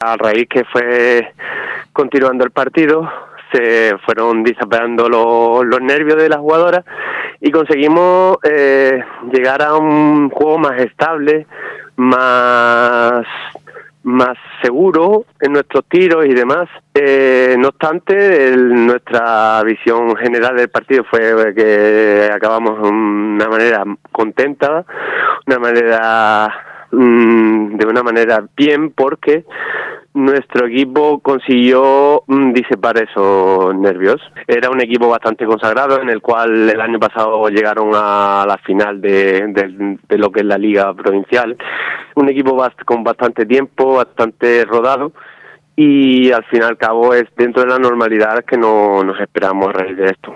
a raíz que fue continuando el partido, se fueron disipando los nervios de las jugadoras y conseguimos llegar a un juego más estable, más seguro en nuestros tiros y demás. No obstante, nuestra visión general del partido fue que acabamos de una manera contenta, de una manera bien, porque nuestro equipo consiguió disipar esos nervios. Era un equipo bastante consagrado, en el cual el año pasado llegaron a la final de lo que es la Liga Provincial. Un equipo con bastante tiempo, bastante rodado, y al fin y al cabo es dentro de la normalidad que no nos esperamos a raíz de esto.